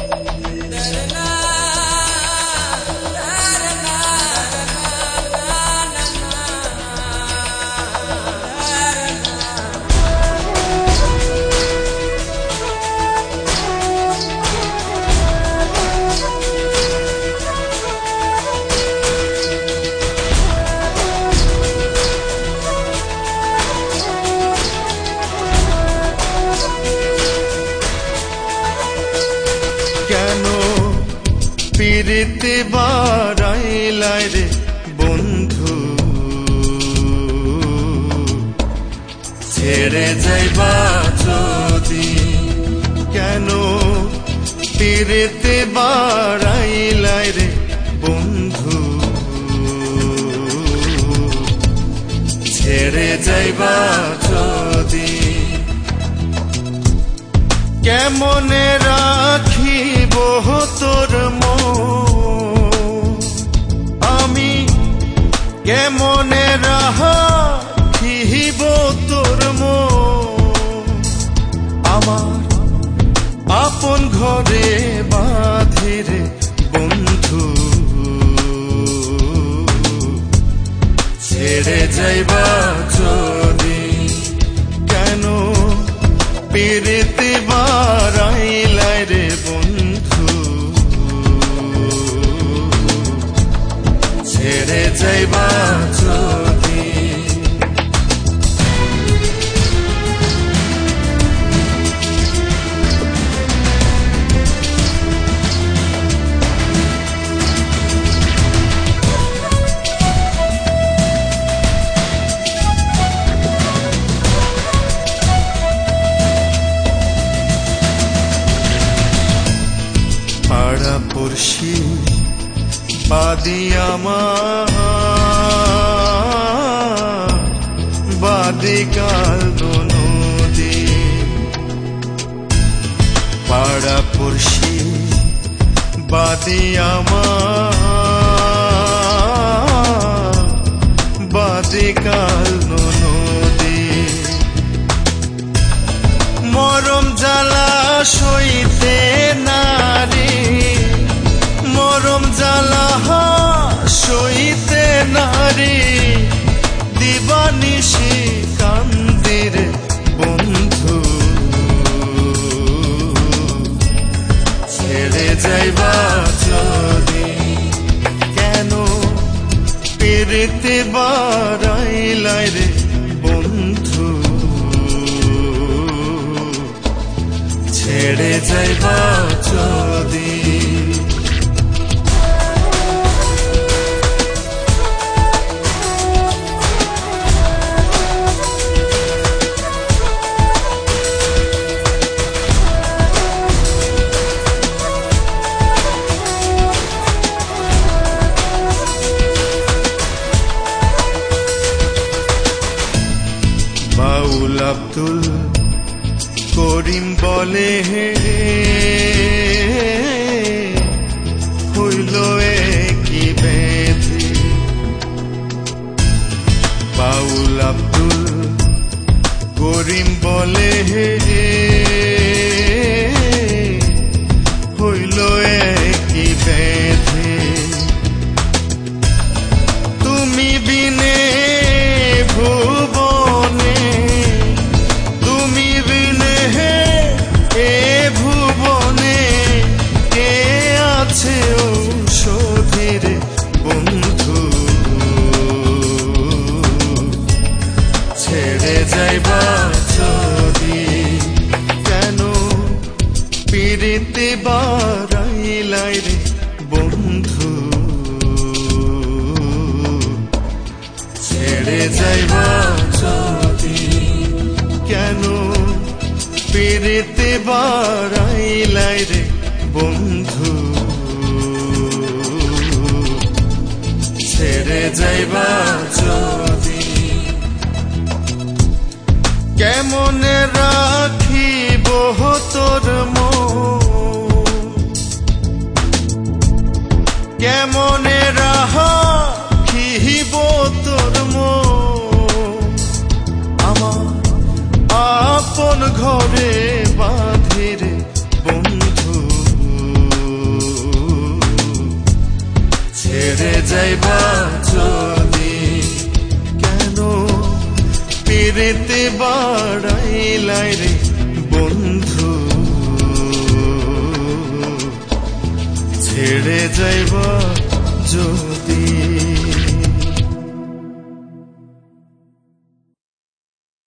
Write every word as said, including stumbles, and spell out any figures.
পিরিতি বারাইলাই রে বন্ধু, ছেড়ে যাইবা যদি কেন? পিরিতি বারাইলাই রে বন্ধু, ছেড়ে যাইবা যদি কেমনে রাখিব তোর মন, আমি কেমনে রাখিব তোর মন, আমার আপন ঘরে বাঁধিরে বন্ধু, ছেড়ে যাইবা যদি কেন? পিরিতি বারাইলাই রে বন্ধু, ছেড়ে যাইবা যদি পড়শি বাদি আমার বাদি কাল নদী, পাড়া পড়শি বাদি আমার বাদি কাল নদী, মরম জ্বালা সইতে নারী, মরম জ্বালা সইতে নারী, দিবানিশি কান্দির বন্ধু, ছেড়ে যাইবা যদি কেন? পিরিতি বারাইলাই রে বন্ধু, ছেড়ে যাইবা যদি বাউল আব্দুল করিম বলে হে হইল কি বেধি, বাউল আব্দুল করিম বলে হে হইল কি বেধি, তুমি বিনে ভুবনে, তুমি বিনে এ ভুবনে কে আছে ঔষধি রে বন্ধু, ছেড়ে যাইবা যদি কেন? পিরিতি বারাইলাই রে বন্ধু, ছেড়ে যাইবা যদি কেন? পিরিতি বারাইলাই রে বন্ধু, ছেড়ে যাইবা যদি কেমনে রাখিব তোর মন, কেমনে রাখিব তোর মন, আমার আপন ঘরে বাঁধিরে বন্ধু, যাইবা যদি কেন পিরিতে বাড়াইলাই রে বন্ধু ছেড়ে যাইবা যদি